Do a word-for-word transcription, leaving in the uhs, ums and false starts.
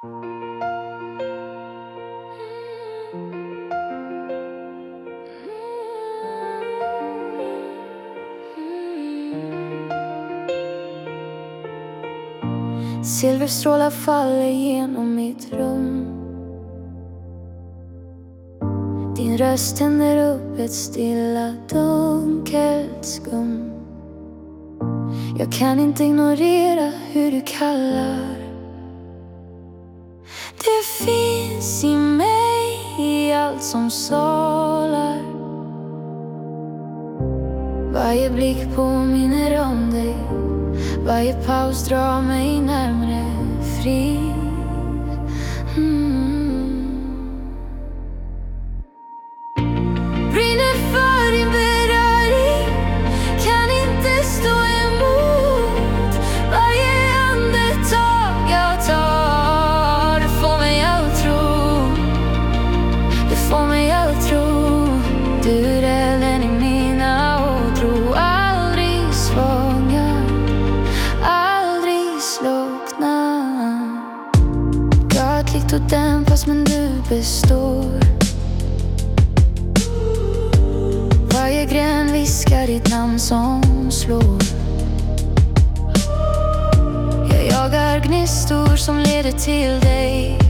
Silverstrålar faller genom mitt rum. Din röst tänder upp ett stilla dunkelt skum. Jag kan inte ignorera hur du kallar. Det finns i mig, i allt som salar. Varje blick påminner om dig. Varje paus drar mig närmare fri. mm. Brinner för din beröring, kan inte stå emot. Varje andetag jag tar, du får mig att tro. Du får mig att tro. Du är elden i mina åtror. Aldrig svagnar, gatligt och dämpas, men du består. Varje gren viskar ditt namn som slår. Jag jagar gnistor som leder till dig.